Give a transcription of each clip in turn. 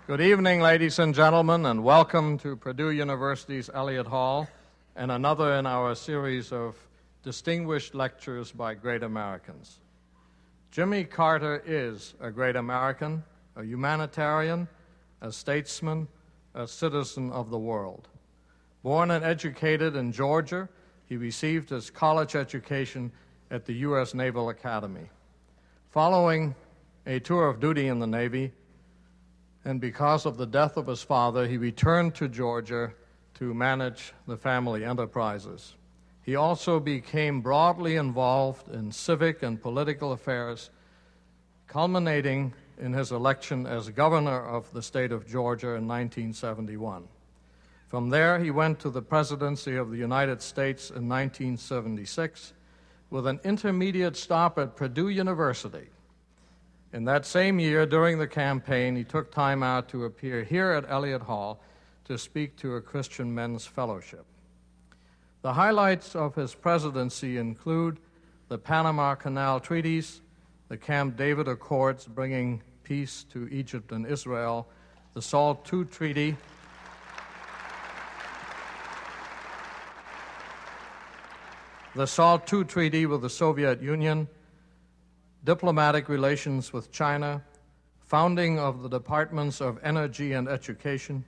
Good evening, ladies and gentlemen, and welcome to Purdue University's Elliott Hall and another in our series of distinguished lectures by great Americans. Jimmy Carter is a great American, a humanitarian, a statesman, a citizen of the world. Born and educated in Georgia, he received his college education at the U.S. Naval Academy. Following a tour of duty in the Navy, and because of the death of his father, he returned to Georgia to manage the family enterprises. He also became broadly involved in civic and political affairs, culminating in his election as governor of the state of Georgia in 1971. From there, he went to the presidency of the United States in 1976 with an intermediate stop at Purdue University. In that same year, during the campaign, he took time out to appear here at Elliott Hall to speak to a Christian Men's Fellowship. The highlights of his presidency include the Panama Canal Treaties, the Camp David Accords bringing peace to Egypt and Israel, the SALT II Treaty, the SALT II Treaty with the Soviet Union, diplomatic relations with China, founding of the Departments of Energy and Education,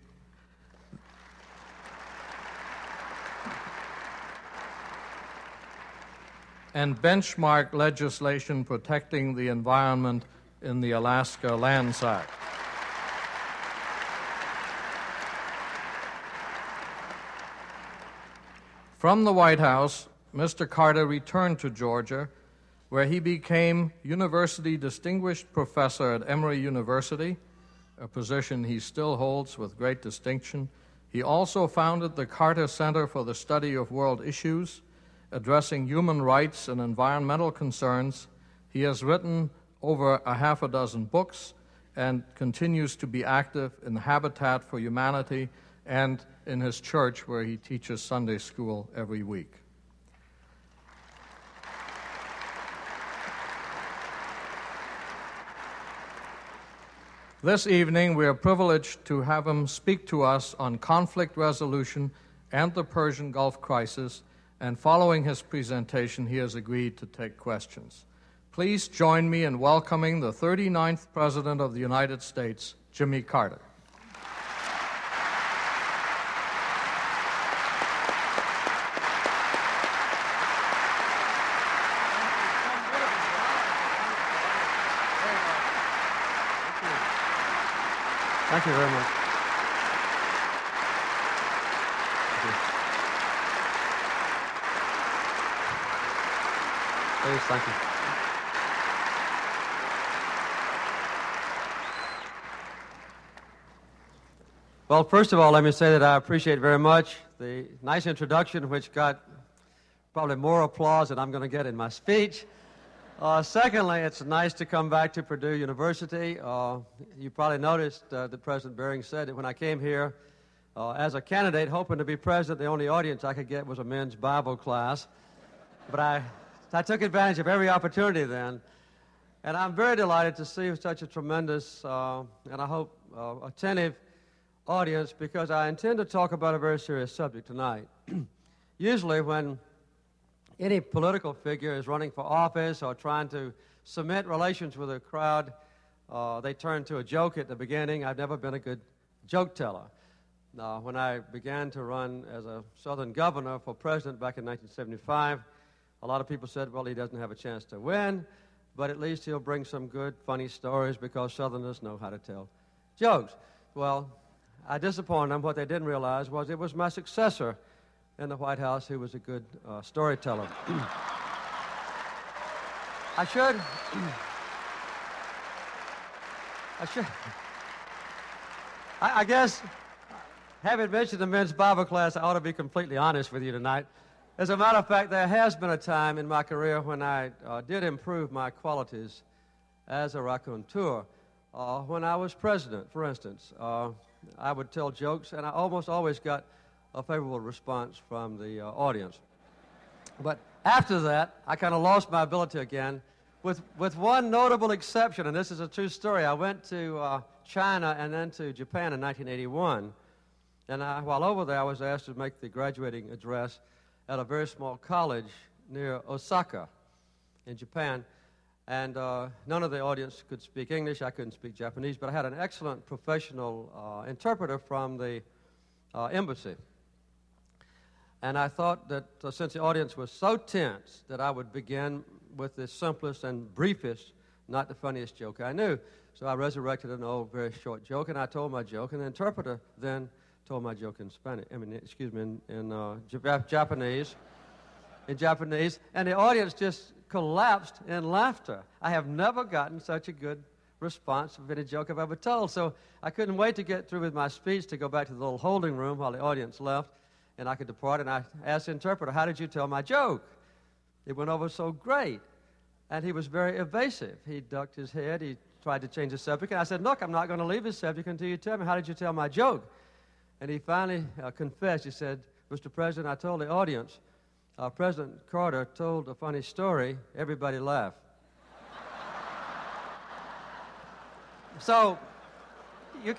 and benchmark legislation protecting the environment in the Alaska Lands Act. From the White House, Mr. Carter returned to Georgia, where he became University Distinguished Professor at Emory University, a position he still holds with great distinction. He also founded the Carter Center for the Study of World Issues, addressing human rights and environmental concerns. He has written over a half a dozen books and continues to be active in Habitat for Humanity and in his church, where he teaches Sunday school every week. This evening, we are privileged to have him speak to us on conflict resolution and the Persian Gulf crisis, and following his presentation, he has agreed to take questions. Please join me in welcoming the 39th President of the United States, Jimmy Carter. Thank you very much. Please, thank you. Well, first of all, let me say that I appreciate very much the nice introduction, which got probably more applause than I'm going to get in my speech. Secondly, it's nice to come back to Purdue University. You probably noticed that President Bering said that when I came here as a candidate hoping to be president, the only audience I could get was a men's Bible class. But I took advantage of every opportunity then. And I'm very delighted to see such a tremendous and I hope attentive audience, because I intend to talk about a very serious subject tonight. Usually when any political figure is running for office or trying to cement relations with a crowd, they turn to a joke at the beginning. I've never been a good joke teller. When I began to run as a Southern governor for president back in 1975, a lot of people said, well, he doesn't have a chance to win, but at least he'll bring some good, funny stories because Southerners know how to tell jokes. Well, I disappointed them. What they didn't realize was it was my successor in the White House who was a good storyteller. I guess, having mentioned the men's Bible class, I ought to be completely honest with you tonight. As a matter of fact, there has been a time in my career when I did improve my qualities as a raconteur. When I was president, for instance, I would tell jokes, and I almost always got a favorable response from the audience. But after that, I kind of lost my ability again, with one notable exception, and this is a true story. I went to China and then to Japan in 1981. And while over there, I was asked to make the graduating address at a very small college near Osaka in Japan. And none of the audience could speak English. I couldn't speak Japanese, but I had an excellent professional interpreter from the embassy. And I thought that since the audience was so tense that I would begin with the simplest and briefest, not the funniest joke I knew. So I resurrected an old, very short joke, and I told my joke, and the interpreter then told my joke in Spanish. In Japanese. In Japanese, and the audience just collapsed in laughter. I have never gotten such a good response of any joke I've ever told. So I couldn't wait to get through with my speech to go back to the little holding room while the audience left, and I could depart. And I asked the interpreter, "How did you tell my joke?" It went over so great. And he was very evasive. He ducked his head. He tried to change the subject. And I said, "Look, I'm not going to leave this subject until you tell me, how did you tell my joke?" And he finally confessed. He said, "Mr. President, I told the audience, President Carter told a funny story. Everybody laughed." So you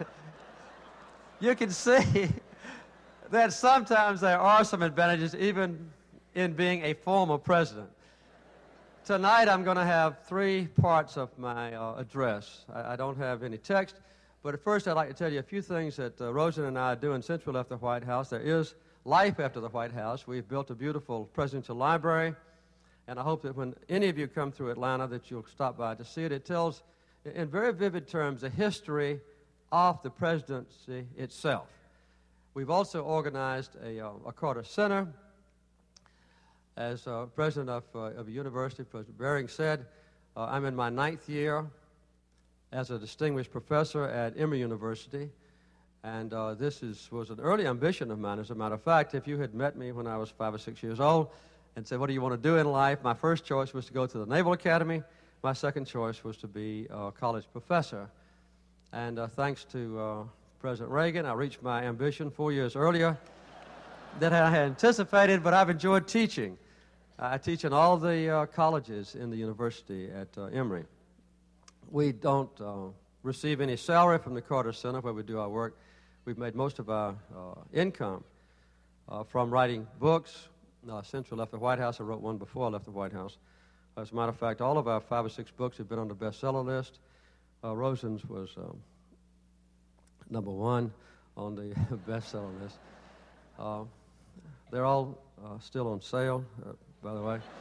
can see that sometimes there are some advantages even in being a former president. Tonight I'm going to have three parts of my address. I don't have any text, but at first I'd like to tell you a few things that Rosen and I are doing since we left the White House. There is life after the White House. We've built a beautiful presidential library, and I hope that when any of you come through Atlanta that you'll stop by to see it. It tells, in very vivid terms, the history of the presidency itself. We've also organized a Carter Center. As president of a university, President Bering said, I'm in my 9th year as a distinguished professor at Emory University, and this was an early ambition of mine. As a matter of fact, if you had met me when I was 5 or 6 years old and said, "What do you want to do in life?" my first choice was to go to the Naval Academy. My second choice was to be a college professor. And thanks to President Reagan, I reached my ambition 4 years earlier than I had anticipated, but I've enjoyed teaching. I teach in all the colleges in the university at Emory. We don't receive any salary from the Carter Center where we do our work. We've made most of our income from writing books. Since we left the White House, I wrote one before I left the White House. As a matter of fact, all of our 5 or 6 books have been on the bestseller list. Rosen's was number 1 on the bestseller list. They're all still on sale, by the way.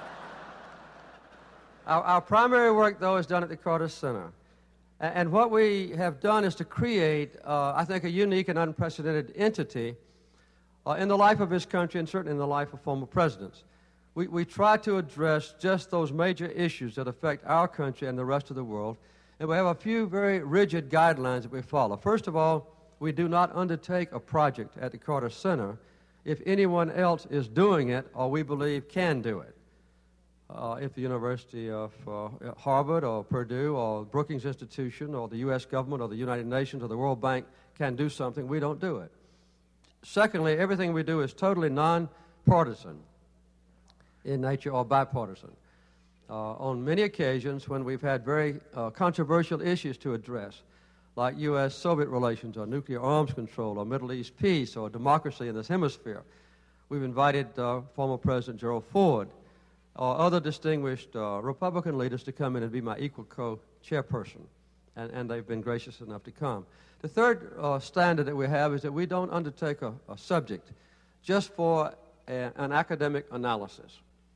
Our primary work, though, is done at the Carter Center. And what we have done is to create, I think, a unique and unprecedented entity in the life of this country and certainly in the life of former presidents. We try to address just those major issues that affect our country and the rest of the world, and we have a few very rigid guidelines that we follow. First of all, we do not undertake a project at the Carter Center if anyone else is doing it or we believe can do it. If the University of Harvard or Purdue or Brookings Institution or the U.S. government or the United Nations or the World Bank can do something, we don't do it. Secondly, everything we do is totally non-partisan in nature or bipartisan. On many occasions when we've had very controversial issues to address, like U.S.-Soviet relations or nuclear arms control or Middle East peace or democracy in this hemisphere, we've invited former President Gerald Ford or other distinguished Republican leaders to come in and be my equal co-chairperson, and they've been gracious enough to come. The third standard that we have is that we don't undertake a subject just for an academic analysis.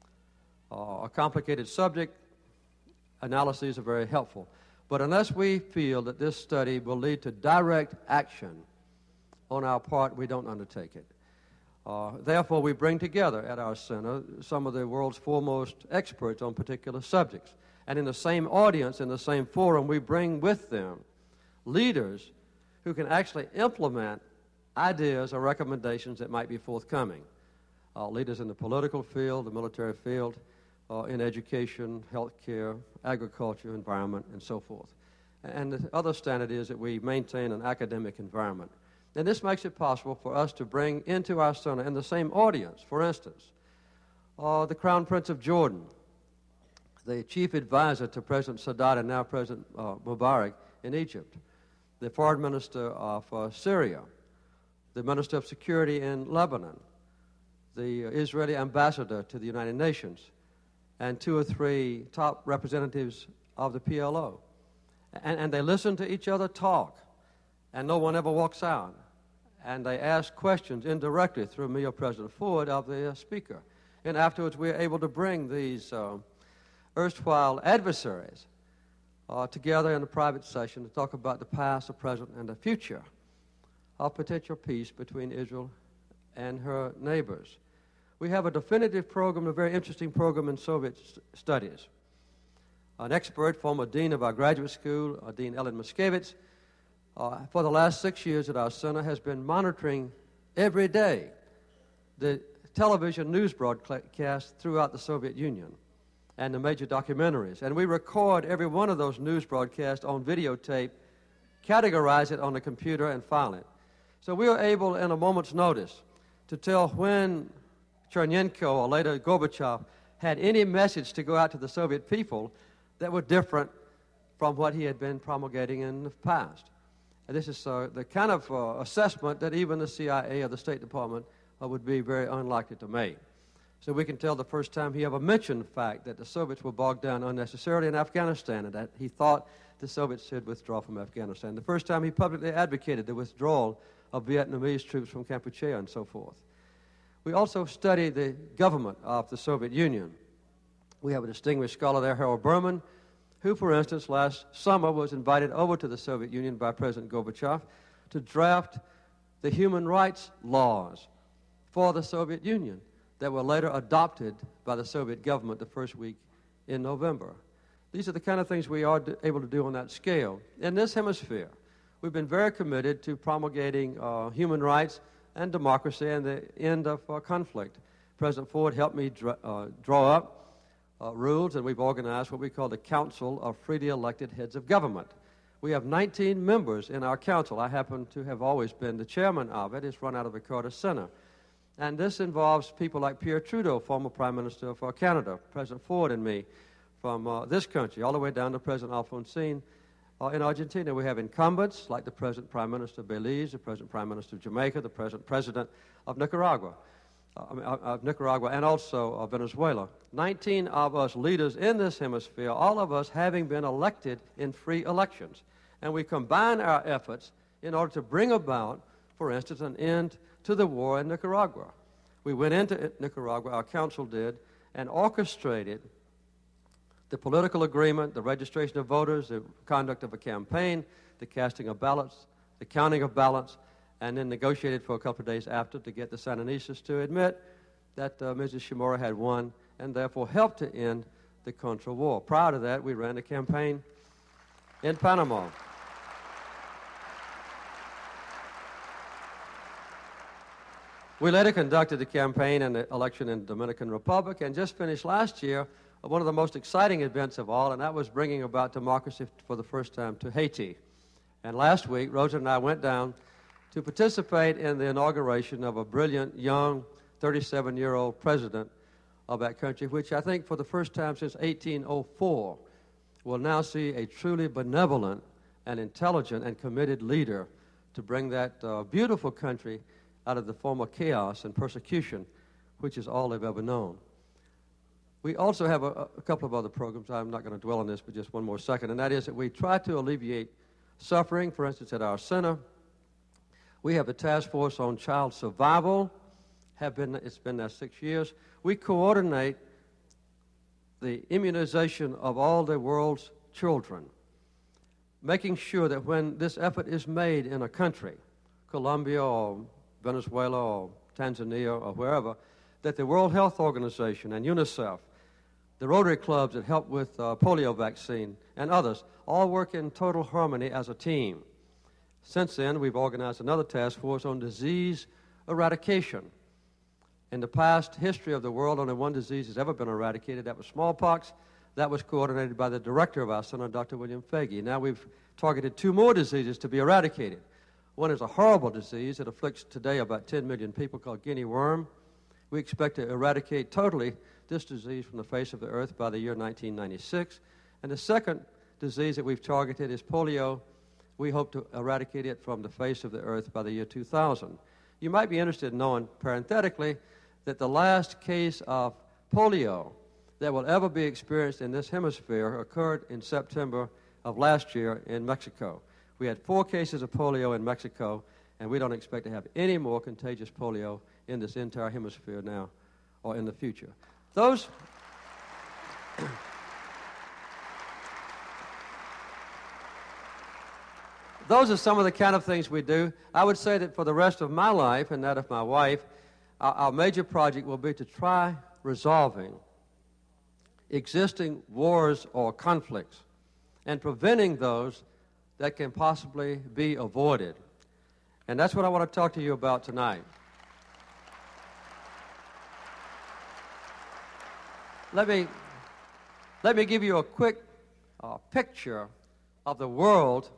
A complicated subject, analyses are very helpful. But unless we feel that this study will lead to direct action on our part, we don't undertake it. Therefore, we bring together at our center some of the world's foremost experts on particular subjects. And in the same audience, in the same forum, we bring with them leaders who can actually implement ideas or recommendations that might be forthcoming. Leaders in the political field, the military field, in education, healthcare, agriculture, environment, and so forth. And the other standard is that we maintain an academic environment. And this makes it possible for us to bring into our center in the same audience, for instance, the Crown Prince of Jordan, the chief advisor to President Sadat and now President Mubarak in Egypt, the foreign minister of Syria, the minister of security in Lebanon, the Israeli ambassador to the United Nations, and 2 or 3 top representatives of the PLO. And they listen to each other talk, and no one ever walks out. And they ask questions indirectly through me or President Ford of the speaker. And afterwards, we're able to bring these erstwhile adversaries together in a private session to talk about the past, the present, and the future of potential peace between Israel and her neighbors. We have a definitive program, a very interesting program in Soviet studies. An expert, former dean of our graduate school, Dean Ellen Moskowitz, for the last 6 years at our center has been monitoring every day the television news broadcasts throughout the Soviet Union and the major documentaries. And we record every one of those news broadcasts on videotape, categorize it on the computer, and file it. So we are able, in a moment's notice, to tell when Chernenko or later Gorbachev had any message to go out to the Soviet people that were different from what he had been promulgating in the past. And this is the kind of assessment that even the CIA or the State Department would be very unlikely to make. So we can tell the first time he ever mentioned the fact that the Soviets were bogged down unnecessarily in Afghanistan and that he thought the Soviets should withdraw from Afghanistan. The first time he publicly advocated the withdrawal of Vietnamese troops from Kampuchea and so forth. We also study the government of the Soviet Union. We have a distinguished scholar there, Harold Berman, who, for instance, last summer was invited over to the Soviet Union by President Gorbachev to draft the human rights laws for the Soviet Union that were later adopted by the Soviet government the first week in November. These are the kind of things we are able to do on that scale. In this hemisphere, we've been very committed to promulgating human rights and democracy and the end of conflict. President Ford helped me draw up rules, and we've organized what we call the Council of Freely Elected Heads of Government. We have 19 members in our council. I happen to have always been the chairman of it. It's run out of the Carter Center. And this involves people like Pierre Trudeau, former Prime Minister of Canada, President Ford and me from this country, all the way down to President Alfonsín in Argentina. We have incumbents like the President Prime Minister of Belize, the President Prime Minister of Jamaica, the President of Nicaragua, and also Venezuela. 19 of us leaders in this hemisphere, all of us having been elected in free elections. And we combine our efforts in order to bring about, for instance, an end to the war in Nicaragua. We went into Nicaragua, our council did, and orchestrated the political agreement, the registration of voters, the conduct of a campaign, the casting of ballots, the counting of ballots, and then negotiated for a couple of days after to get the Sandinistas to admit that Mrs. Chamorro had won and therefore helped to end the Contra War. Prior to that, we ran a campaign in Panama. We later conducted the campaign and the election in the Dominican Republic and just finished last year one of the most exciting events of all, and that was bringing about democracy for the first time to Haiti. And last week, Rosa and I went down to participate in the inauguration of a brilliant, young, 37-year-old president of that country, which I think for the first time since 1804 will now see a truly benevolent and intelligent and committed leader to bring that beautiful country out of the former chaos and persecution, which is all they've ever known. We also have a couple of other programs. I'm not going to dwell on this for just one more second, and that is that we try to alleviate suffering. For instance, at our center, we have the Task Force on Child Survival. It's been there 6 years. We coordinate the immunization of all the world's children, making sure that when this effort is made in a country, Colombia or Venezuela or Tanzania or wherever, that the World Health Organization and UNICEF, the Rotary clubs that help with polio vaccine, and others, all work in total harmony as a team. Since then, we've organized another task force on disease eradication. In the past history of the world, only one disease has ever been eradicated. That was smallpox. That was coordinated by the director of our center, Dr. William Fagey. Now we've targeted 2 more diseases to be eradicated. One is a horrible disease that afflicts today about 10 million people called guinea worm. We expect to eradicate totally this disease from the face of the earth by the year 1996. And the second disease that we've targeted is polio We hope to eradicate it from the face of the earth by the year 2000. You might be interested in knowing, parenthetically, that the last case of polio that will ever be experienced in this hemisphere occurred in September of last year in Mexico. We had 4 cases of polio in Mexico, and we don't expect to have any more contagious polio in this entire hemisphere now or in the future. Those are some of the kind of things we do. I would say that for the rest of my life and that of my wife, our major project will be to try resolving existing wars or conflicts and preventing those that can possibly be avoided. And that's what I want to talk to you about tonight. Let me give you a quick picture of the world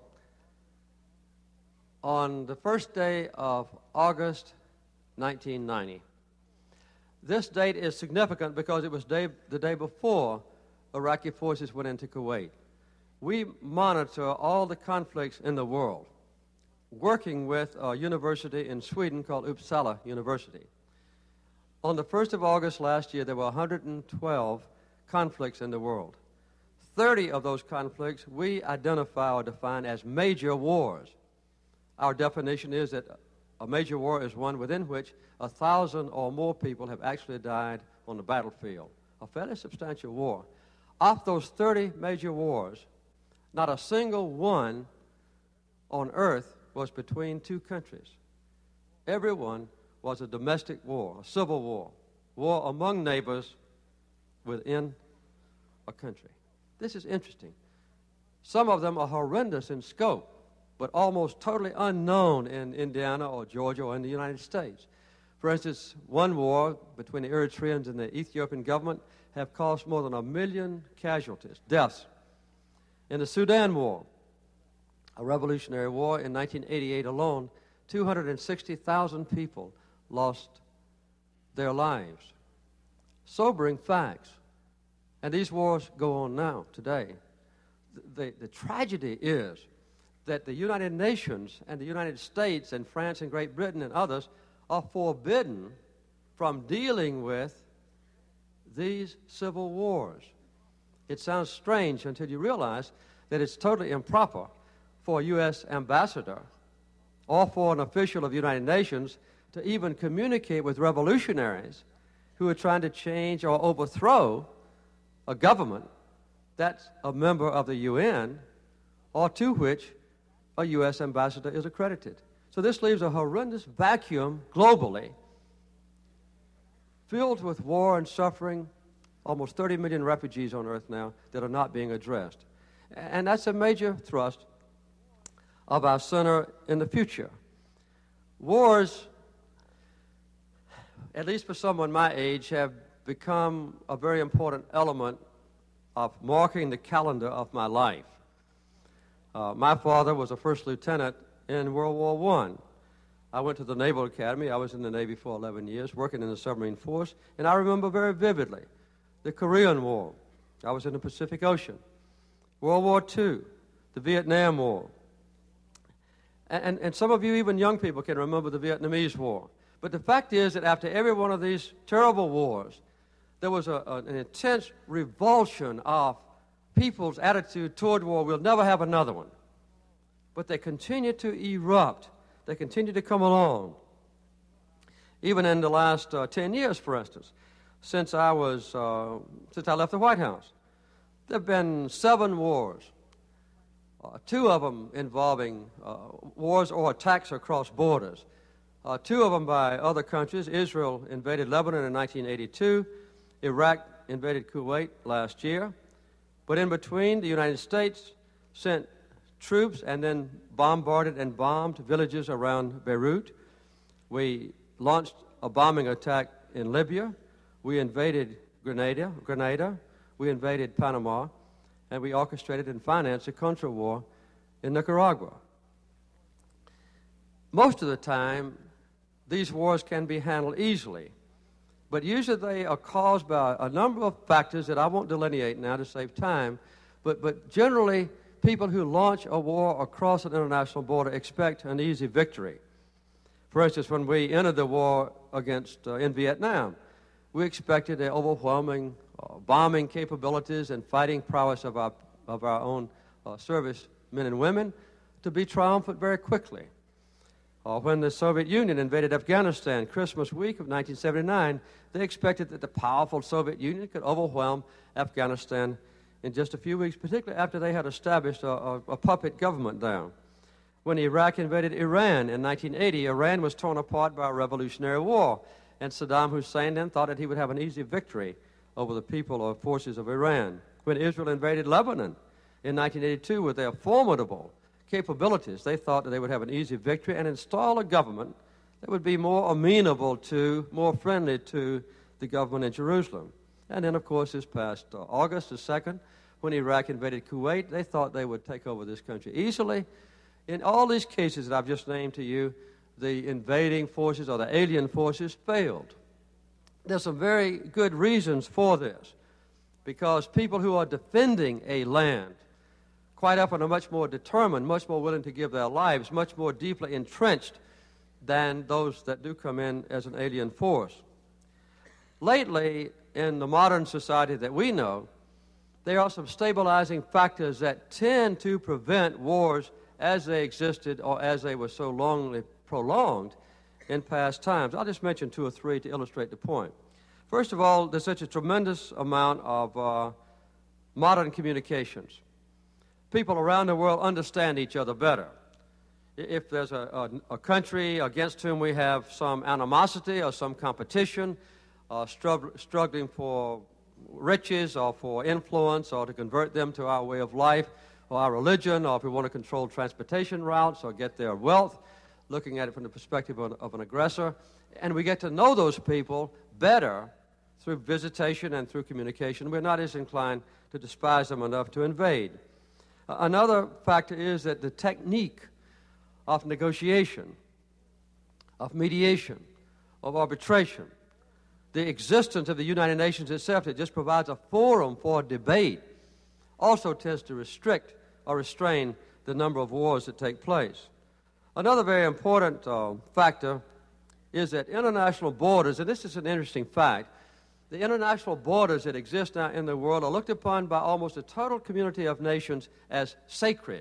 on the first day of August 1990. This date is significant because it was the day before Iraqi forces went into Kuwait. We monitor all the conflicts in the world, working with a university in Sweden called Uppsala University. On the 1st of August last year, there were 112 conflicts in the world. 30 of those conflicts we identify or define as major wars. Our definition is that a major war is one within which 1,000 or more people have actually died on the battlefield. A fairly substantial war. Of those 30 major wars, not a single one on earth was between 2 countries. Every one was a domestic war, a civil war, war among neighbors within a country. This is interesting. Some of them are horrendous in scope, but almost totally unknown in Indiana or Georgia or in the United States. For instance, one war between the Eritreans and the Ethiopian government have caused more than 1 million casualties, deaths. In the Sudan War, a revolutionary war in 1988 alone, 260,000 people lost their lives. Sobering facts. And these wars go on now, today. The tragedy is that the United Nations and the United States and France and Great Britain and others are forbidden from dealing with these civil wars. It sounds strange until you realize that it's totally improper for a U.S. ambassador or for an official of the United Nations to even communicate with revolutionaries who are trying to change or overthrow a government that's a member of the UN or to which a U.S. ambassador is accredited. So this leaves a horrendous vacuum globally, filled with war and suffering, almost 30 million refugees on earth now that are not being addressed. And that's a major thrust of our center in the future. Wars, at least for someone my age, have become a very important element of marking the calendar of my life. My father was a first lieutenant in World War I. I went to the Naval Academy. I was in the Navy for 11 years, working in the submarine force, and I remember very vividly the Korean War. I was in the Pacific Ocean. World War II, the Vietnam War. And some of you, even young people, can remember the Vietnamese War. But the fact is that after every one of these terrible wars, there was an intense revulsion of people's attitude toward war. We'll never have another one. But they continue to erupt. They continue to come along. Even in the last 10 years, for instance, since I left the White House, there have been 7 wars, 2 of them involving wars or attacks across borders, 2 of them by other countries. Israel invaded Lebanon in 1982. Iraq invaded Kuwait last year. But in between, the United States sent troops and then bombarded and bombed villages around Beirut. We launched a bombing attack in Libya. We invaded Grenada. We invaded Panama. And we orchestrated and financed a contra-war in Nicaragua. Most of the time, these wars can be handled easily. But usually they are caused by a number of factors that I won't delineate now to save time. But generally, people who launch a war across an international border expect an easy victory. For instance, when we entered the war in Vietnam, we expected the overwhelming bombing capabilities and fighting prowess of our own service men and women to be triumphant very quickly. When the Soviet Union invaded Afghanistan Christmas week of 1979, they expected that the powerful Soviet Union could overwhelm Afghanistan in just a few weeks, particularly after they had established a puppet government there. When Iraq invaded Iran in 1980, Iran was torn apart by a revolutionary war, and Saddam Hussein then thought that he would have an easy victory over the people or forces of Iran. When Israel invaded Lebanon in 1982 with their formidable capabilities, they thought that they would have an easy victory and install a government that would be more amenable to, more friendly to the government in Jerusalem. And then, of course, this past August the 2nd, when Iraq invaded Kuwait, they thought they would take over this country easily. In all these cases that I've just named to you, the invading forces or the alien forces failed. There's some very good reasons for this, because people who are defending a land quite often are much more determined, much more willing to give their lives, much more deeply entrenched than those that do come in as an alien force. Lately, in the modern society that we know, there are some stabilizing factors that tend to prevent wars as they existed or as they were so longly prolonged in past times. I'll just mention two or three to illustrate the point. First of all, there's such a tremendous amount of modern communications. People around the world understand each other better. If there's a country against whom we have some animosity or some competition, struggling for riches or for influence or to convert them to our way of life or our religion, or if we want to control transportation routes or get their wealth, looking at it from the perspective of an aggressor, and we get to know those people better through visitation and through communication, we're not as inclined to despise them enough to invade. Another factor is that the technique of negotiation, of mediation, of arbitration, the existence of the United Nations itself that just provides a forum for debate also tends to restrict or restrain the number of wars that take place. Another very important factor is that international borders, and this is an interesting fact, the international borders that exist now in the world are looked upon by almost a total community of nations as sacred.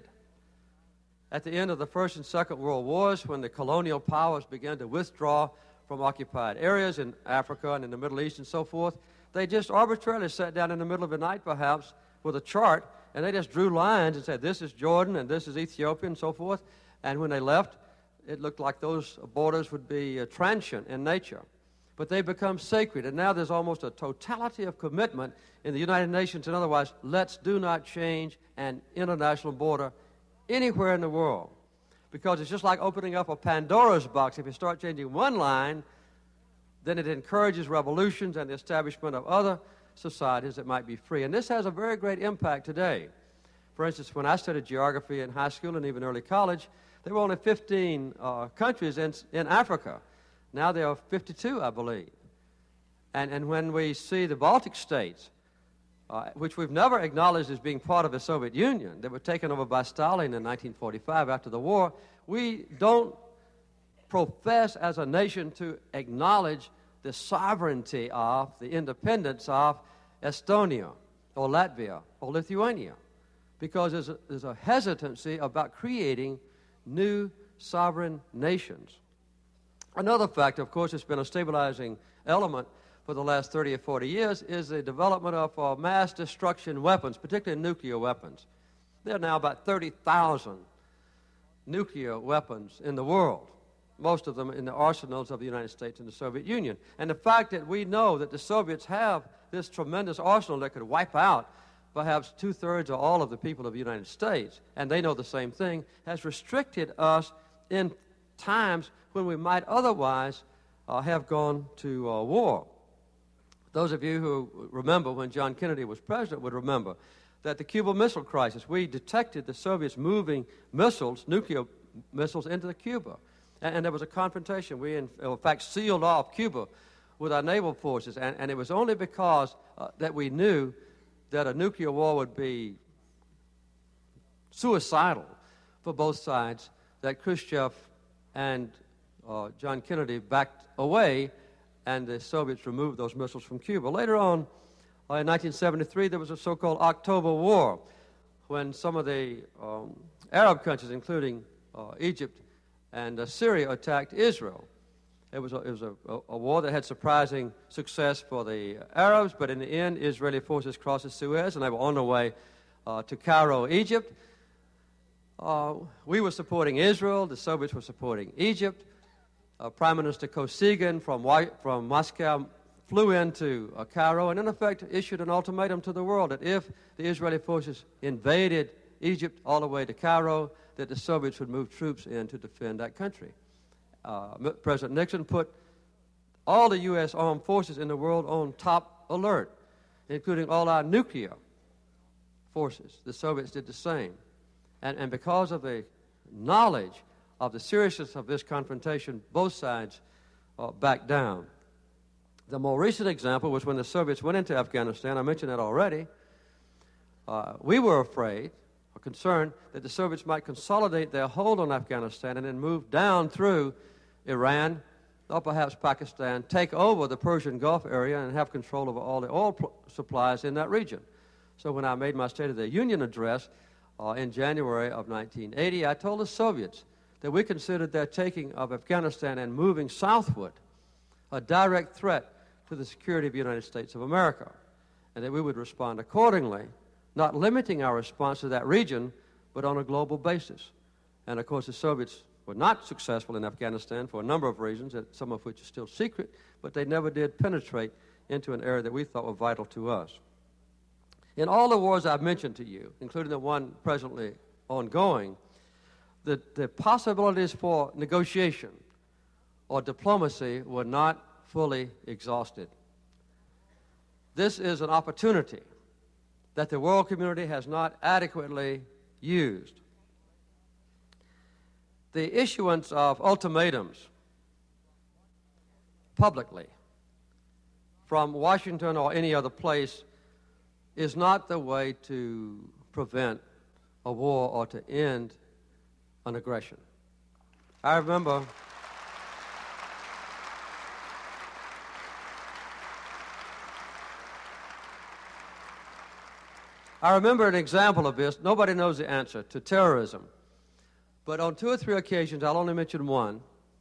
At the end of the First and Second World Wars, when the colonial powers began to withdraw from occupied areas in Africa and in the Middle East and so forth, they just arbitrarily sat down in the middle of the night, perhaps, with a chart, and they just drew lines and said, this is Jordan and this is Ethiopia and so forth. And when they left, it looked like those borders would be transient in nature. But they've become sacred, and now there's almost a totality of commitment in the United Nations. In other words, let's do not change an international border anywhere in the world, because it's just like opening up a Pandora's box. If you start changing one line, then it encourages revolutions and the establishment of other societies that might be free. And this has a very great impact today. For instance, when I studied geography in high school and even early college, there were only 15 countries in Africa. Now there are 52, I believe. And when we see the Baltic states, which we've never acknowledged as being part of the Soviet Union, that were taken over by Stalin in 1945 after the war, we don't profess as a nation to acknowledge the sovereignty of, the independence of Estonia or Latvia or Lithuania, because there's a hesitancy about creating new sovereign nations. Another factor, of course, that's been a stabilizing element for the last 30 or 40 years is the development of mass destruction weapons, particularly nuclear weapons. There are now about 30,000 nuclear weapons in the world, most of them in the arsenals of the United States and the Soviet Union. And the fact that we know that the Soviets have this tremendous arsenal that could wipe out perhaps two-thirds or all of the people of the United States, and they know the same thing, has restricted us in times when we might otherwise have gone to war. Those of you who remember when John Kennedy was president would remember that the Cuban Missile Crisis, we detected the Soviets moving missiles, nuclear missiles, into Cuba. And there was a confrontation. We, in fact, sealed off Cuba with our naval forces, and it was only because that we knew that a nuclear war would be suicidal for both sides that Khrushchev and John Kennedy backed away and the Soviets removed those missiles from Cuba. Later on, in 1973, there was a so-called October War when some of the Arab countries, including Egypt and Syria, attacked Israel. It was a war that had surprising success for the Arabs, but in the end, Israeli forces crossed the Suez, and they were on their way to Cairo, Egypt. We were supporting Israel. The Soviets were supporting Egypt. Prime Minister Kosygin from Moscow flew into Cairo and, in effect, issued an ultimatum to the world that if the Israeli forces invaded Egypt all the way to Cairo, that the Soviets would move troops in to defend that country. President Nixon put all the U.S. armed forces in the world on top alert, including all our nuclear forces. The Soviets did the same. And because of the knowledge of the seriousness of this confrontation, both sides backed down. The more recent example was when the Soviets went into Afghanistan. I mentioned that already. We were afraid or concerned that the Soviets might consolidate their hold on Afghanistan and then move down through Iran or perhaps Pakistan, take over the Persian Gulf area and have control over all the oil supplies in that region. So when I made my State of the Union address in January of 1980, I told the Soviets that we considered their taking of Afghanistan and moving southward a direct threat to the security of the United States of America, and that we would respond accordingly, not limiting our response to that region, but on a global basis. And, of course, the Soviets were not successful in Afghanistan for a number of reasons, some of which are still secret, but they never did penetrate into an area that we thought were vital to us. In all the wars I've mentioned to you, including the one presently ongoing, the possibilities for negotiation or diplomacy were not fully exhausted. This is an opportunity that the world community has not adequately used. The issuance of ultimatums publicly from Washington or any other place is not the way to prevent a war or to end an aggression. I remember an example of this. Nobody knows the answer to terrorism. But on 2 or 3 occasions, I'll only mention one,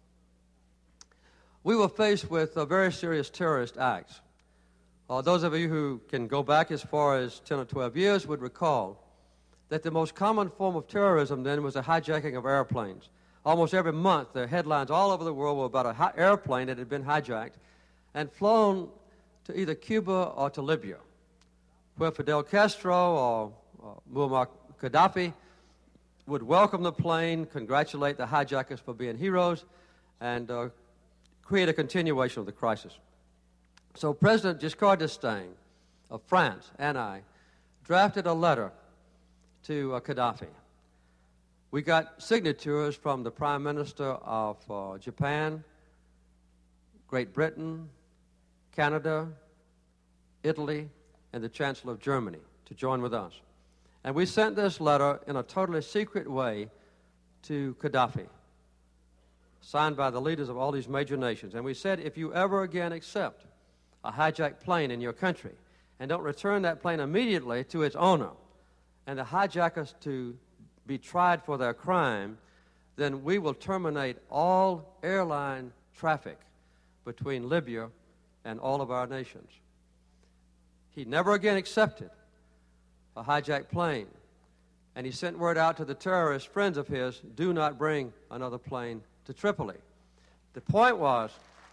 we were faced with very serious terrorist acts. Those of you who can go back as far as 10 or 12 years would recall that the most common form of terrorism then was the hijacking of airplanes. Almost every month, the headlines all over the world were about an airplane that had been hijacked and flown to either Cuba or to Libya, where Fidel Castro or Muammar Gaddafi would welcome the plane, congratulate the hijackers for being heroes, and create a continuation of the crisis. So President Giscard d'Estaing of France and I drafted a letter to Gaddafi. We got signatures from the Prime Minister of Japan, Great Britain, Canada, Italy, and the Chancellor of Germany to join with us. And we sent this letter in a totally secret way to Gaddafi, signed by the leaders of all these major nations. And we said, if you ever again accept a hijacked plane in your country and don't return that plane immediately to its owner and the hijackers to be tried for their crime, then we will terminate all airline traffic between Libya and all of our nations. He never again accepted a hijacked plane, and he sent word out to the terrorist friends of his, do not bring another plane to Tripoli. The point was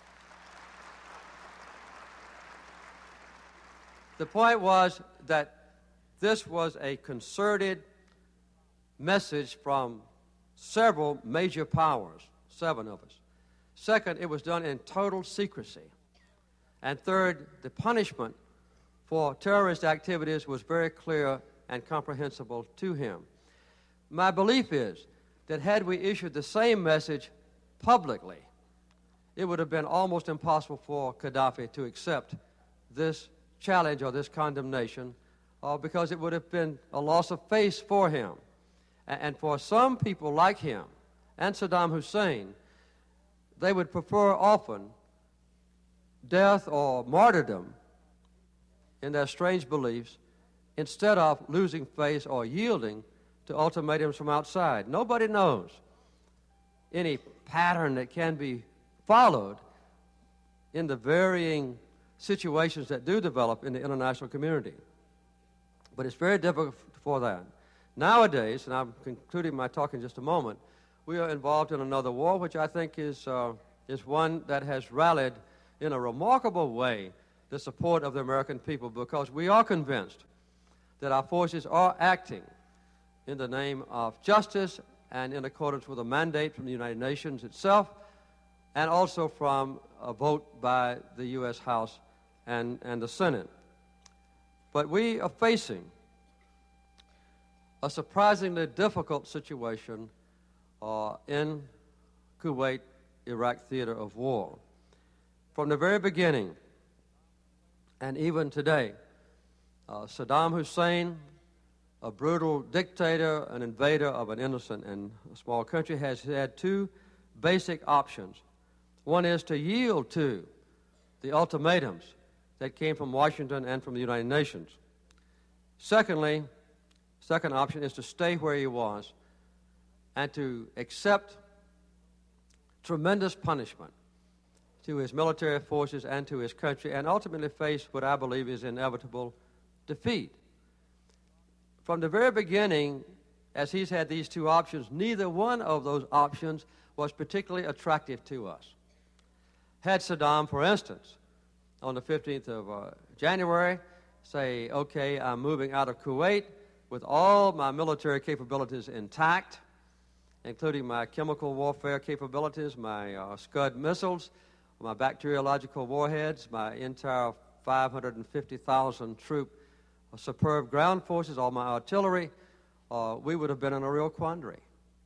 that this was a concerted message from several major powers, 7 of us. Second, it was done in total secrecy. And third, the punishment for terrorist activities was very clear and comprehensible to him. My belief is that had we issued the same message publicly, it would have been almost impossible for Gaddafi to accept this challenge or this condemnation because it would have been a loss of face for him. And for some people like him and Saddam Hussein, they would prefer often death or martyrdom in their strange beliefs instead of losing faith or yielding to ultimatums from outside. Nobody knows any pattern that can be followed in the varying situations that do develop in the international community. But it's very difficult for that. Nowadays, and I'm concluding my talk in just a moment, we are involved in another war, which I think is one that has rallied in a remarkable way the support of the American people, because we are convinced that our forces are acting in the name of justice and in accordance with a mandate from the United Nations itself, and also from a vote by the U.S. House and the Senate. But we are facing a surprisingly difficult situation in Kuwait-Iraq theater of war. From the very beginning, and even today, Saddam Hussein, a brutal dictator, an invader of an innocent and small country, has had two basic options. One is to yield to the ultimatums that came from Washington and from the United Nations. Second option is to stay where he was and to accept tremendous punishment to his military forces and to his country, and ultimately face what I believe is inevitable defeat. From the very beginning, as he's had these two options, neither one of those options was particularly attractive to us. Had Saddam, for instance, on the 15th of January, say, okay, I'm moving out of Kuwait with all my military capabilities intact, including my chemical warfare capabilities, my Scud missiles, my bacteriological warheads, my entire 550,000 troop superb ground forces, all my artillery, we would have been in a real quandary.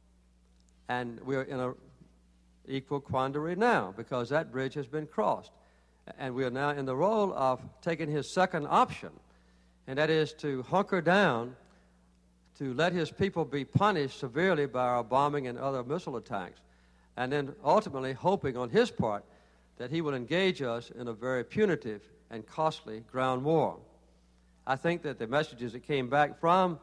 And we're in an equal quandary now, because that bridge has been crossed. And we are now in the role of taking his second option, and that is to hunker down, to let his people be punished severely by our bombing and other missile attacks, and then ultimately hoping on his part that he will engage us in a very punitive and costly ground war. I think that the messages that came back from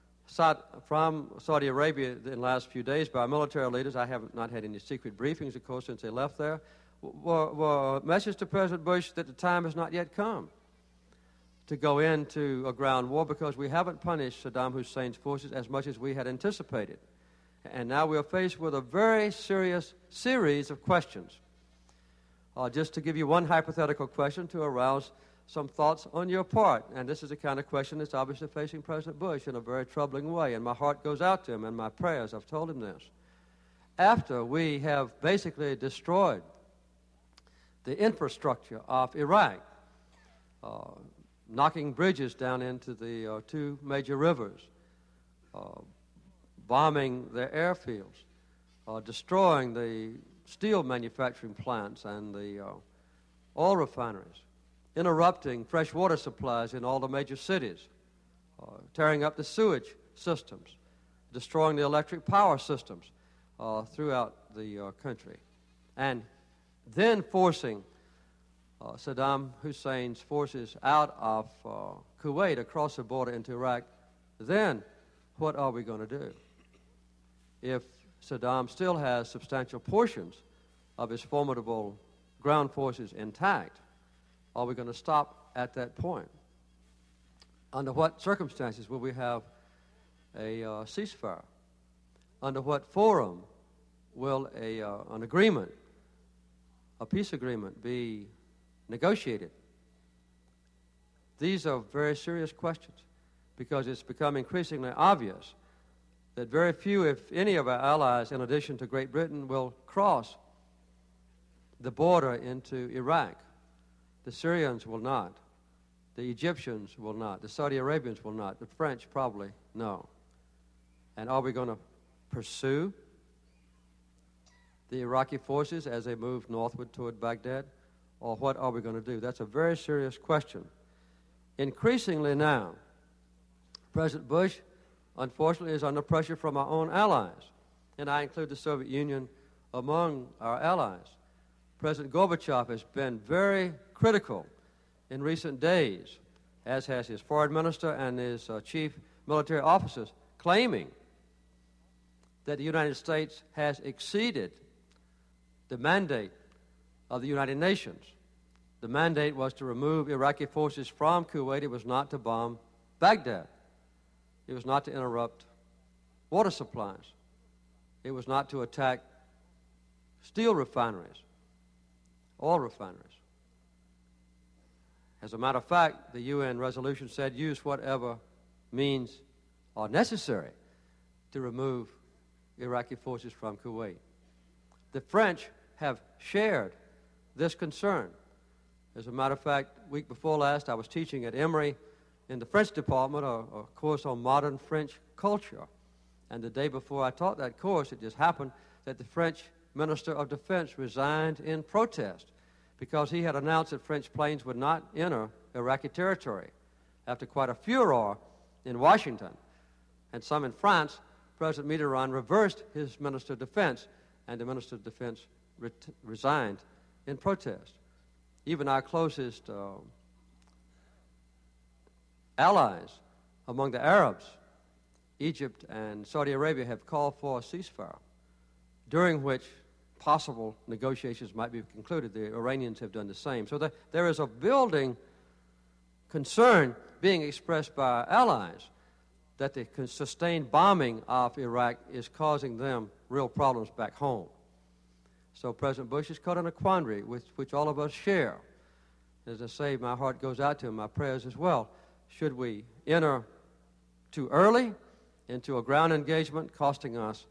Saudi Arabia in the last few days by our military leaders, I have not had any secret briefings, of course, since they left there, were a message to President Bush that the time has not yet come to go into a ground war, because we haven't punished Saddam Hussein's forces as much as we had anticipated. And now we are faced with a very serious series of questions. Just to give you one hypothetical question to arouse some thoughts on your part, and this is the kind of question that's obviously facing President Bush in a very troubling way, and my heart goes out to him and my prayers. I've told him this. After we have basically destroyed the infrastructure of Iraq, knocking bridges down into the two major rivers, bombing their airfields, destroying the steel manufacturing plants and the oil refineries, interrupting fresh water supplies in all the major cities, tearing up the sewage systems, destroying the electric power systems throughout the country, and then forcing Saddam Hussein's forces out of Kuwait across the border into Iraq. Then what are we going to do? If Saddam still has substantial portions of his formidable ground forces intact, are we going to stop at that point? Under what circumstances will we have a ceasefire? Under what forum will an agreement, a peace agreement, be negotiated? These are very serious questions, because it's become increasingly obvious that very few, if any, of our allies, in addition to Great Britain, will cross the border into Iraq. The Syrians will not. The Egyptians will not. The Saudi Arabians will not. The French probably no. And are we going to pursue the Iraqi forces as they move northward toward Baghdad? Or what are we going to do? That's a very serious question. Increasingly now, President Bush unfortunately, is under pressure from our own allies, and I include the Soviet Union among our allies. President Gorbachev has been very critical in recent days, as has his foreign minister and his chief military officers, claiming that the United States has exceeded the mandate of the United Nations. The mandate was to remove Iraqi forces from Kuwait. It was not to bomb Baghdad. It was not to interrupt water supplies. It was not to attack steel refineries, oil refineries. As a matter of fact, the UN resolution said use whatever means are necessary to remove Iraqi forces from Kuwait. The French have shared this concern. As a matter of fact, week before last, I was teaching at Emory in the French department a course on modern French culture. And the day before I taught that course, it just happened that the French Minister of Defense resigned in protest because he had announced that French planes would not enter Iraqi territory after quite a furor in Washington. And some in France, President Mitterrand reversed his Minister of Defense, and the Minister of Defense resigned in protest. Even our closest allies among the Arabs, Egypt and Saudi Arabia, have called for a ceasefire, during which possible negotiations might be concluded. The Iranians have done the same. So there is a building concern being expressed by our allies that the sustained bombing of Iraq is causing them real problems back home. So President Bush is caught in a quandary which all of us share. As I say, my heart goes out to him, my prayers as well. Should we enter too early into a ground engagement, costing us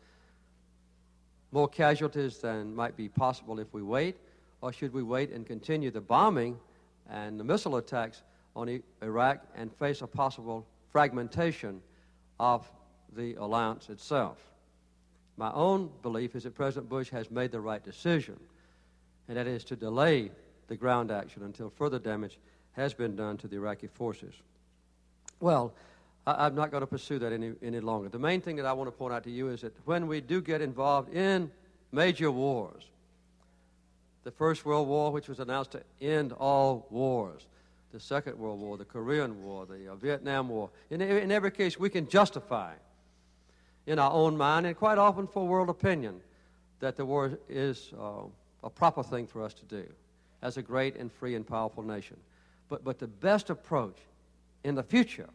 more casualties than might be possible if we wait? Or should we wait and continue the bombing and the missile attacks on Iraq and face a possible fragmentation of the alliance itself? My own belief is that President Bush has made the right decision, and that is to delay the ground action until further damage has been done to the Iraqi forces. Well, I'm not going to pursue that any longer. The main thing that I want to point out to you is that when we do get involved in major wars, the First World War, which was announced to end all wars, the Second World War, the Korean War, the Vietnam War, in every case we can justify in our own mind, and quite often for world opinion, that the war is a proper thing for us to do as a great and free and powerful nation. But the best approach in the future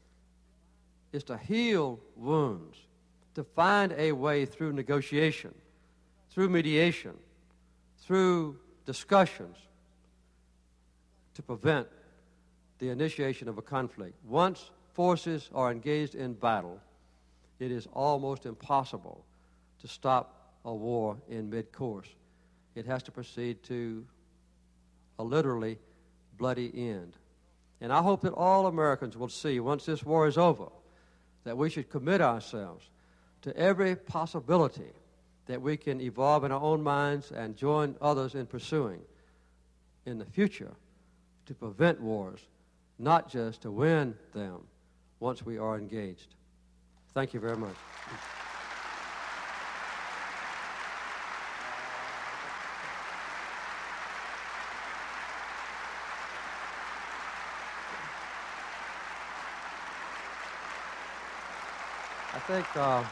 is to heal wounds, to find a way through negotiation, through mediation, through discussions, to prevent the initiation of a conflict. Once forces are engaged in battle, it is almost impossible to stop a war in mid-course. It has to proceed to a literally bloody end. And I hope that all Americans will see, once this war is over, that we should commit ourselves to every possibility that we can evolve in our own minds and join others in pursuing in the future to prevent wars, not just to win them once we are engaged. Thank you very much. I think,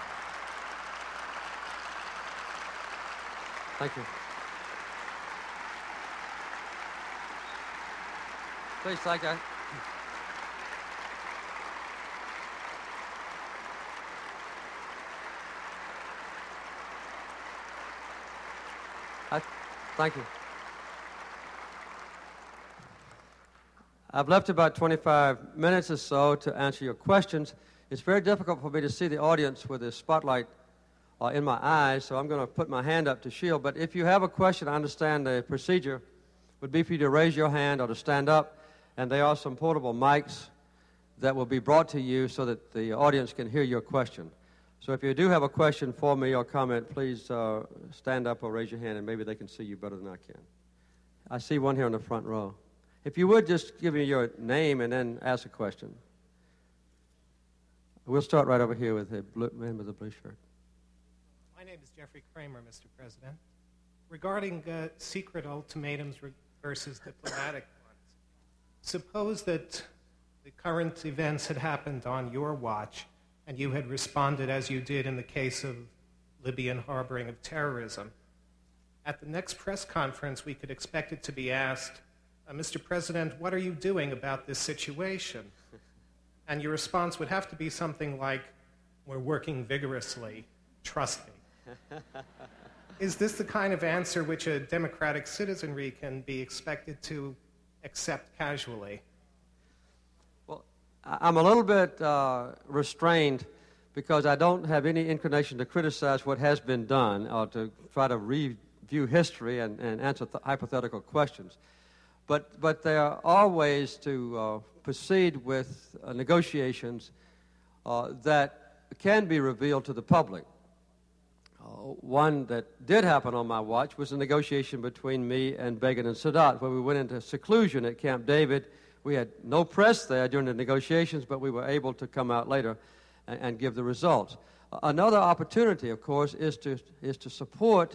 thank you. Please, thank you. Thank you. I've left about 25 minutes or so to answer your questions. It's very difficult for me to see the audience with the spotlight in my eyes, so I'm going to put my hand up to shield. But if you have a question, I understand the procedure would be for you to raise your hand or to stand up, and there are some portable mics that will be brought to you so that the audience can hear your question. So if you do have a question for me or comment, please stand up or raise your hand, and maybe they can see you better than I can. I see one here in the front row. If you would just give me your name and then ask a question. We'll start right over here with the man with the blue shirt. My name is Jeffrey Kramer, Mr. President. Regarding secret ultimatums versus diplomatic ones, suppose that the current events had happened on your watch and you had responded as you did in the case of Libyan harboring of terrorism. At the next press conference, we could expect it to be asked, Mr. President, what are you doing about this situation? And your response would have to be something like, we're working vigorously, trust me. Is this the kind of answer which a democratic citizenry can be expected to accept casually? Well, I'm a little bit restrained because I don't have any inclination to criticize what has been done or to try to review history and answer hypothetical questions. But there are ways to proceed with negotiations that can be revealed to the public. One that did happen on my watch was a negotiation between me and Begin and Sadat, where we went into seclusion at Camp David. We had no press there during the negotiations, but we were able to come out later and give the results. Another opportunity, of course, is to support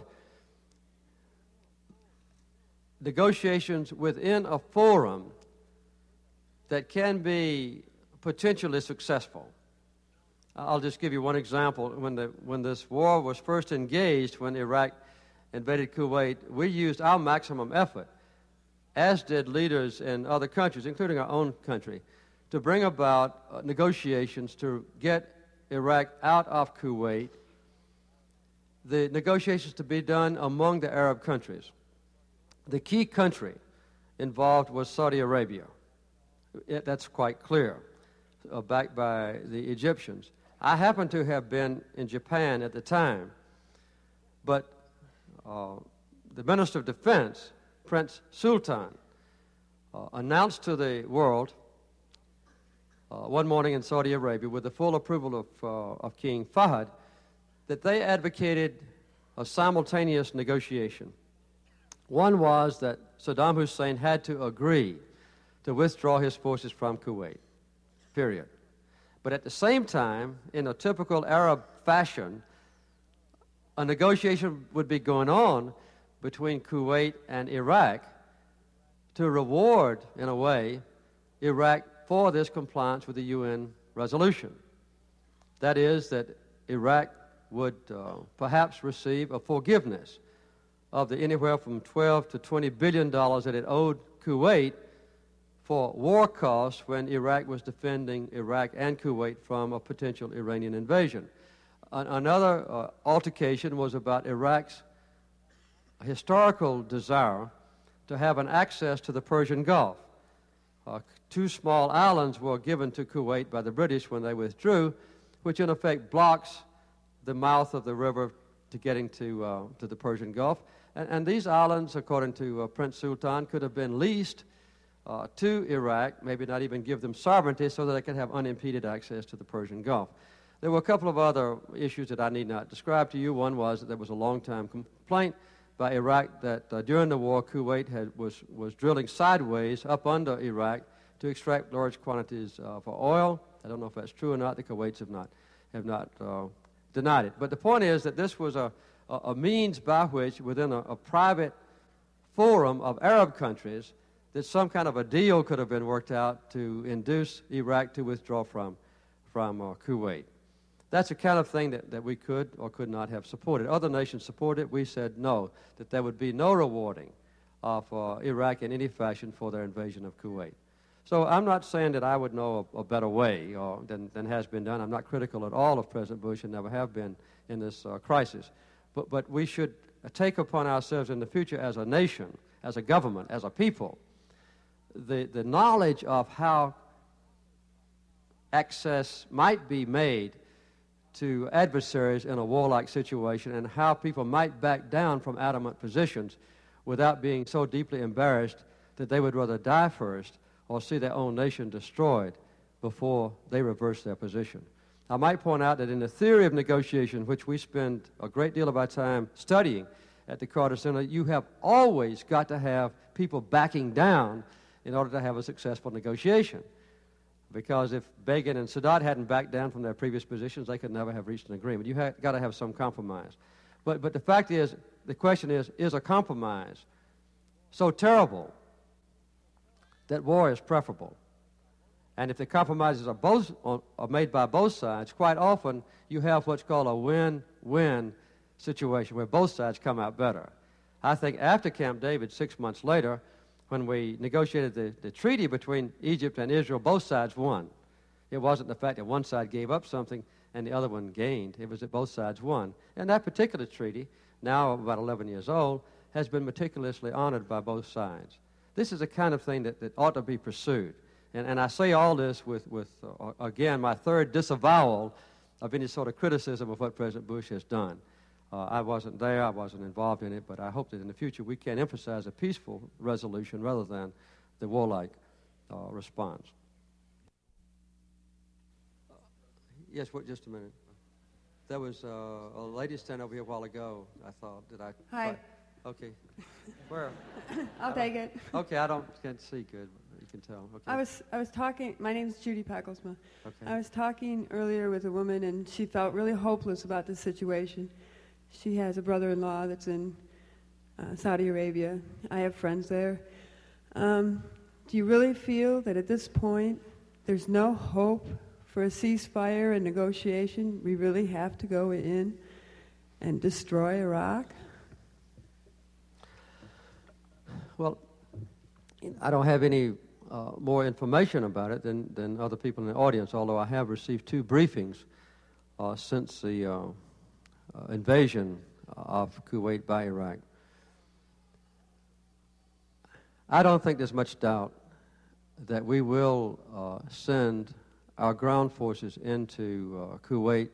negotiations within a forum that can be potentially successful. I'll just give you one example. When this war was first engaged, when Iraq invaded Kuwait, we used our maximum effort, as did leaders in other countries, including our own country, to bring about negotiations to get Iraq out of Kuwait, the negotiations to be done among the Arab countries. The key country involved was Saudi Arabia. That's quite clear, backed by the Egyptians. I happened to have been in Japan at the time, but the Minister of Defense, Prince Sultan, announced to the world one morning in Saudi Arabia, with the full approval of King Fahd, that they advocated a simultaneous negotiation. One was that Saddam Hussein had to agree to withdraw his forces from Kuwait, period. But at the same time, in a typical Arab fashion, a negotiation would be going on between Kuwait and Iraq to reward, in a way, Iraq for this compliance with the UN resolution. That is, that Iraq would perhaps receive a forgiveness of the anywhere from $12 to $20 billion that it owed Kuwait for war costs when Iraq was defending Iraq and Kuwait from a potential Iranian invasion. Another altercation was about Iraq's historical desire to have an access to the Persian Gulf. Two small islands were given to Kuwait by the British when they withdrew, which in effect blocks the mouth of the river to getting to the Persian Gulf. And these islands, according to Prince Sultan, could have been leased to Iraq, maybe not even give them sovereignty, so that they could have unimpeded access to the Persian Gulf. There were a couple of other issues that I need not describe to you. One was that there was a long-time complaint by Iraq that during the war, Kuwait was drilling sideways up under Iraq to extract large quantities of oil. I don't know if that's true or not. The Kuwaits have not denied it. But the point is that this was a means by which, within a private forum of Arab countries, that some kind of a deal could have been worked out to induce Iraq to withdraw from Kuwait. That's the kind of thing that we could or could not have supported. Other nations supported it. We said no, that there would be no rewarding of Iraq in any fashion for their invasion of Kuwait. So I'm not saying that I would know a better way than has been done. I'm not critical at all of President Bush and never have been in this crisis. But we should take upon ourselves in the future as a nation, as a government, as a people, the knowledge of how access might be made to adversaries in a warlike situation and how people might back down from adamant positions without being so deeply embarrassed that they would rather die first or see their own nation destroyed before they reverse their position. I might point out that in the theory of negotiation, which we spend a great deal of our time studying at the Carter Center, you have always got to have people backing down in order to have a successful negotiation. Because if Begin and Sadat hadn't backed down from their previous positions, they could never have reached an agreement. You've got to have some compromise. But the fact is, the question is a compromise so terrible that war is preferable? And if the compromises are made by both sides, quite often you have what's called a win-win situation where both sides come out better. I think after Camp David, 6 months later, when we negotiated the treaty between Egypt and Israel, both sides won. It wasn't the fact that one side gave up something and the other one gained. It was that both sides won. And that particular treaty, now about 11 years old, has been meticulously honored by both sides. This is the kind of thing that ought to be pursued. And I say all this with again, my third disavowal of any sort of criticism of what President Bush has done. I wasn't there, I wasn't involved in it, but I hope that in the future we can emphasize a peaceful resolution rather than the warlike response. Yes, just a minute. There was a lady standing over here a while ago, I thought. Did I? Hi. Okay. Where? I'll take it. Okay, can't see good. You can tell. Okay. I was talking. My name's Judy Packlesma. Okay. I was talking earlier with a woman, and she felt really hopeless about the situation. She has a brother-in-law that's in Saudi Arabia. I have friends there. Do you really feel that at this point there's no hope for a ceasefire and negotiation? We really have to go in and destroy Iraq? Well, I don't have any more information about it than other people in the audience, although I have received 2 briefings since the invasion of Kuwait by Iraq. I don't think there's much doubt that we will send our ground forces into Kuwait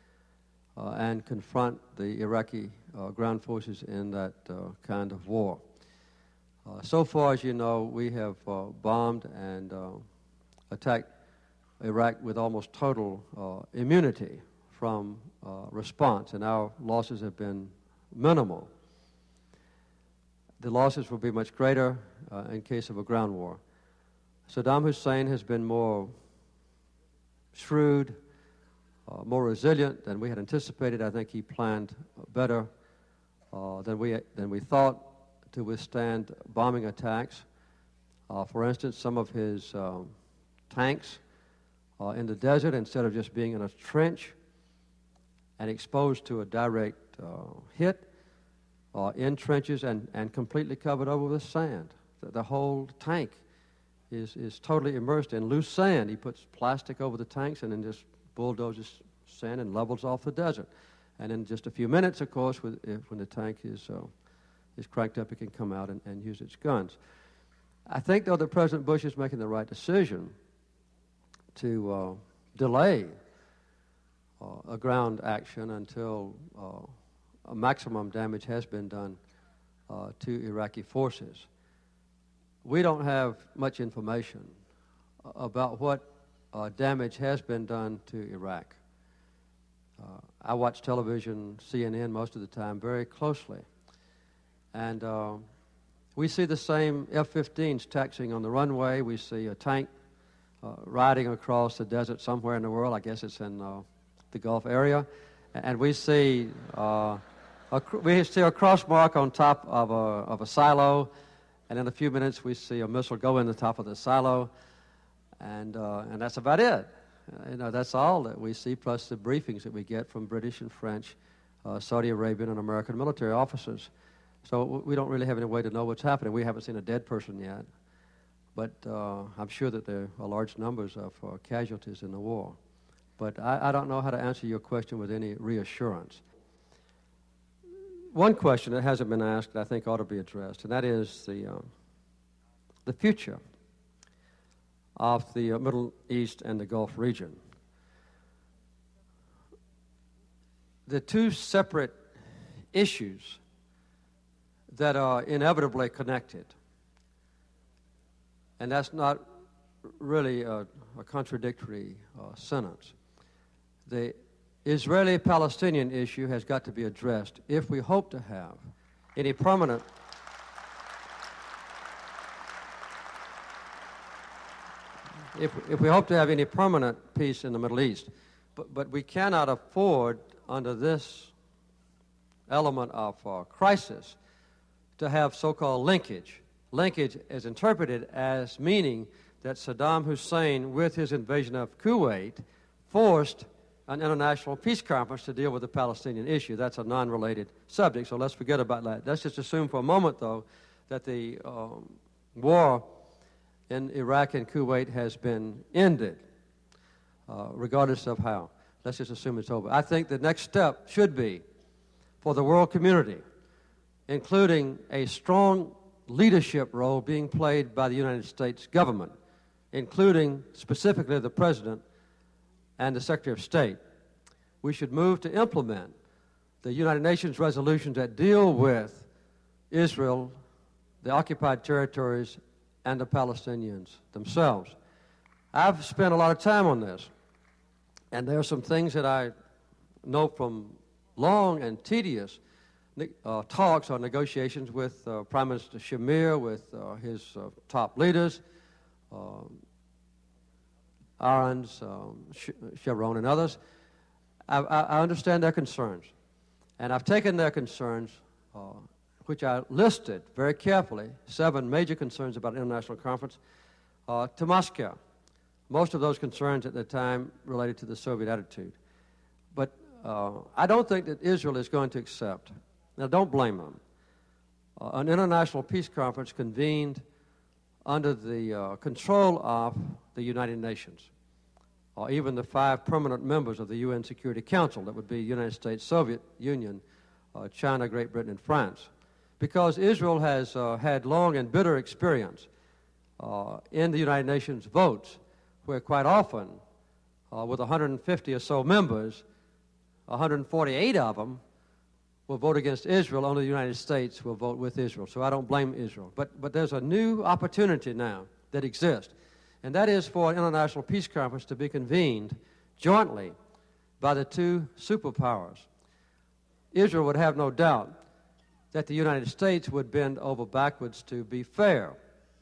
and confront the Iraqi ground forces in that kind of war. So far, as you know, we have bombed and attacked Iraq with almost total immunity from response, and our losses have been minimal. The losses will be much greater in case of a ground war. Saddam Hussein has been more shrewd, more resilient than we had anticipated. I think he planned better than we thought to withstand bombing attacks. For instance, some of his tanks in the desert, instead of just being in a trench and exposed to a direct hit, in trenches and completely covered over with sand. The whole tank is totally immersed in loose sand. He puts plastic over the tanks and then just bulldozes sand and levels off the desert. And in just a few minutes, of course, when the tank is cranked up, it can come out and use its guns. I think, though, that President Bush is making the right decision to delay a ground action until a maximum damage has been done to Iraqi forces. We don't have much information about what damage has been done to Iraq. I watch television, CNN, most of the time very closely. And we see the same F-15s taxiing on the runway. We see a tank riding across the desert somewhere in the world. I guess it's in the Gulf area. And we see a cross mark on top of a silo. And in a few minutes, we see a missile go in the top of the silo. And that's about it. That's all that we see, plus the briefings that we get from British and French, Saudi Arabian and American military officers. So we don't really have any way to know what's happening. We haven't seen a dead person yet. But I'm sure that there are large numbers of casualties in the war. But I don't know how to answer your question with any reassurance. One question that hasn't been asked that I think ought to be addressed, and that is the future of the Middle East and the Gulf region. The 2 separate issues that are inevitably connected, and that's not really a contradictory sentence. The Israeli-Palestinian issue has got to be addressed if we hope to have any permanent if we hope to have any permanent peace in the Middle East. But we cannot afford, under this element of crisis, to have so-called linkage. Linkage is interpreted as meaning that Saddam Hussein, with his invasion of Kuwait, forced an international peace conference to deal with the Palestinian issue. That's a non-related subject, so let's forget about that. Let's just assume for a moment, though, that the war in Iraq and Kuwait has been ended, regardless of how. Let's just assume it's over. I think the next step should be for the world community, including a strong leadership role being played by the United States government, including specifically the President and the Secretary of State. We should move to implement the United Nations resolutions that deal with Israel, the occupied territories, and the Palestinians themselves. I've spent a lot of time on this, and there are some things that I know from long and tedious talks or negotiations with Prime Minister Shamir, with his top leaders, Aarons, Sharon, and others. I understand their concerns, and I've taken their concerns, which I listed very carefully, 7 major concerns about an international conference, to Moscow. Most of those concerns at the time related to the Soviet attitude. But I don't think that Israel is going to accept, now don't blame them, an international peace conference convened under the control of the United Nations, or even the 5 permanent members of the UN Security Council, that would be United States, Soviet Union, China, Great Britain, and France. Because Israel has had long and bitter experience in the United Nations votes, where quite often, with 150 or so members, 148 of them will vote against Israel, only the United States will vote with Israel. So I don't blame Israel. But there's a new opportunity now that exists, and that is for an international peace conference to be convened jointly by the 2 superpowers. Israel would have no doubt that the United States would bend over backwards to be fair.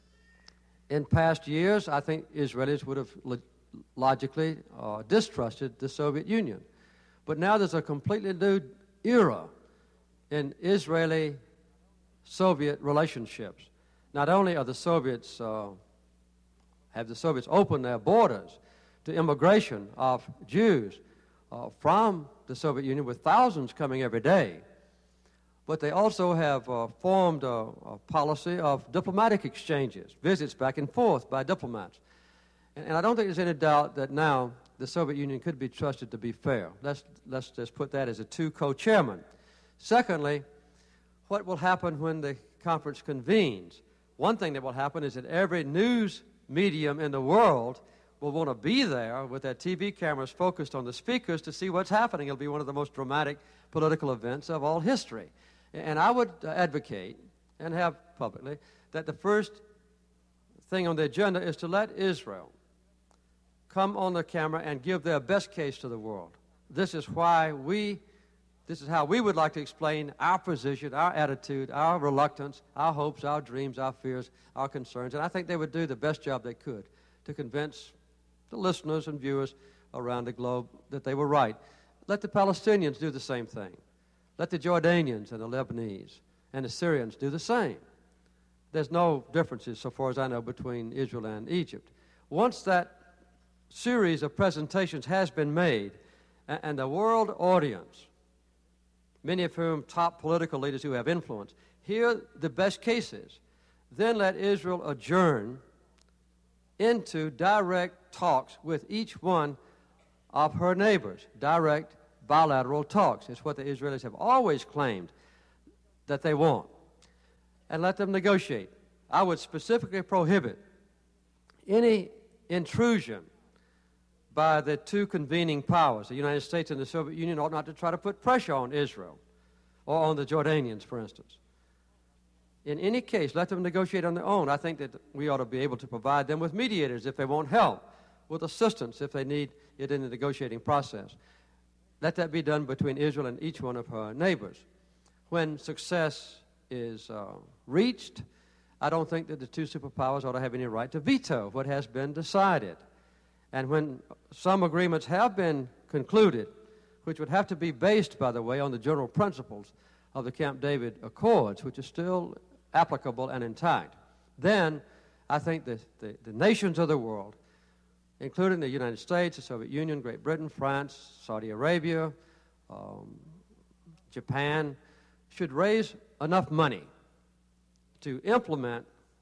In past years, I think Israelis would have logically distrusted the Soviet Union. But now there's a completely new era in Israeli-Soviet relationships. Not only are the Soviets, have the Soviets opened their borders to immigration of Jews from the Soviet Union, with thousands coming every day, but they also have formed a policy of diplomatic exchanges, visits back and forth by diplomats. And I don't think there's any doubt that now the Soviet Union could be trusted to be fair. Let's just put that as a 2 co-chairmen. Secondly, what will happen when the conference convenes? One thing that will happen is that every news medium in the world will want to be there with their TV cameras focused on the speakers to see what's happening. It'll be one of the most dramatic political events of all history. And I would advocate, and have publicly, that the first thing on the agenda is to let Israel come on the camera and give their best case to the world. This is how we would like to explain our position, our attitude, our reluctance, our hopes, our dreams, our fears, our concerns. And I think they would do the best job they could to convince the listeners and viewers around the globe that they were right. Let the Palestinians do the same thing. Let the Jordanians and the Lebanese and the Syrians do the same. There's no differences, so far as I know, between Israel and Egypt. Once that series of presentations has been made, and the world audience, many of whom top political leaders who have influence, hear the best cases, then let Israel adjourn into direct talks with each one of her neighbors, direct bilateral talks. It's what the Israelis have always claimed that they want. And let them negotiate. I would specifically prohibit any intrusion by the 2 convening powers. The United States and the Soviet Union ought not to try to put pressure on Israel or on the Jordanians, for instance. In any case, let them negotiate on their own. I think that we ought to be able to provide them with mediators if they want help, with assistance if they need it in the negotiating process. Let that be done between Israel and each one of her neighbors. When success is reached, I don't think that the two superpowers ought to have any right to veto what has been decided. And when some agreements have been concluded, which would have to be based, by the way, on the general principles of the Camp David Accords, which are still applicable and intact, then I think the nations of the world, including the United States, the Soviet Union, Great Britain, France, Saudi Arabia, Japan, should raise enough money to implement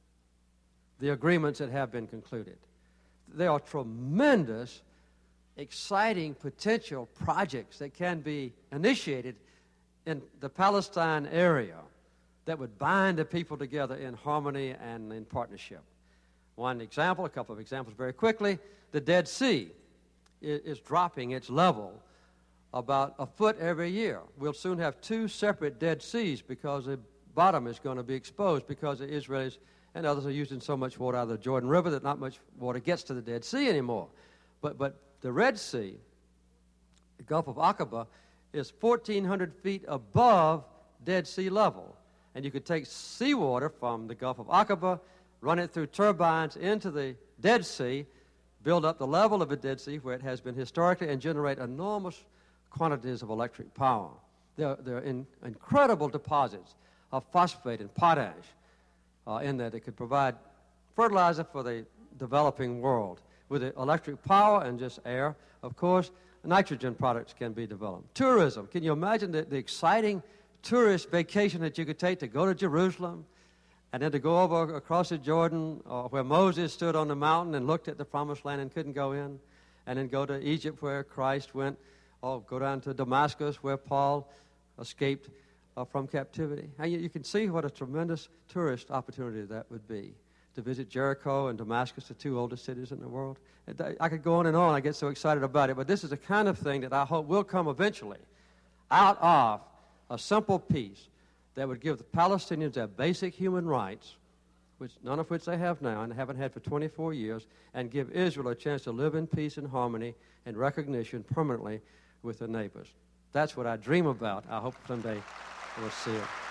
the agreements that have been concluded. There are tremendous, exciting potential projects that can be initiated in the Palestine area that would bind the people together in harmony and in partnership. One example, a couple of examples very quickly, the Dead Sea is dropping its level about a foot every year. We'll soon have two separate Dead Seas because the bottom is going to be exposed because the Israelis and others are using so much water out of the Jordan River that not much water gets to the Dead Sea anymore. But the Red Sea, the Gulf of Aqaba, is 1,400 feet above Dead Sea level. And you could take seawater from the Gulf of Aqaba, run it through turbines into the Dead Sea, build up the level of the Dead Sea where it has been historically, and generate enormous quantities of electric power. There are incredible deposits of phosphate and potash in there that could provide fertilizer for the developing world. With the electric power and just air, of course, nitrogen products can be developed. Tourism. Can you imagine the exciting tourist vacation that you could take to go to Jerusalem and then to go over across the Jordan where Moses stood on the mountain and looked at the promised land and couldn't go in, and then go to Egypt where Christ went, or go down to Damascus where Paul escaped from captivity. And you can see what a tremendous tourist opportunity that would be, to visit Jericho and Damascus, the two oldest cities in the world. I could go on and on. I get so excited about it. But this is the kind of thing that I hope will come eventually out of a simple peace that would give the Palestinians their basic human rights, none of which they have now and haven't had for 24 years, and give Israel a chance to live in peace and harmony and recognition permanently with their neighbors. That's what I dream about. I hope someday we'll see it.